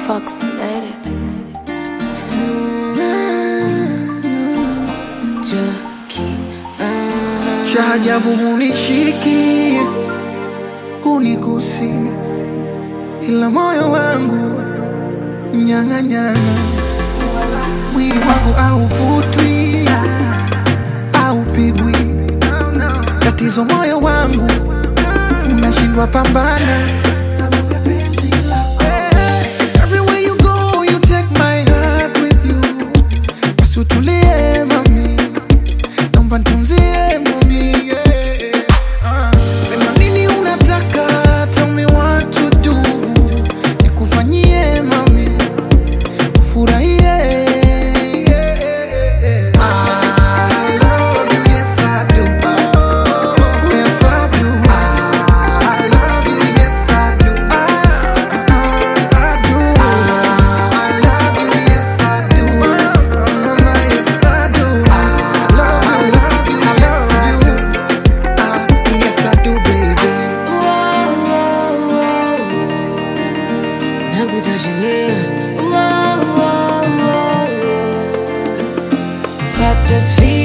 approximated. Cha ajabu hunishiki, hunigusi, ila moyo wangu nyang'anyana. Mwili wangu hauvutwi, haupigwi. Tatizo moyo wangu unashindwa pambana. Everywhere you go, you take my heart with you. Basi utulie mami, naomba nitunzie mami. Sema nini unataka, tell me what to do. Nikufanyie mami, ufurahie. Got this feeling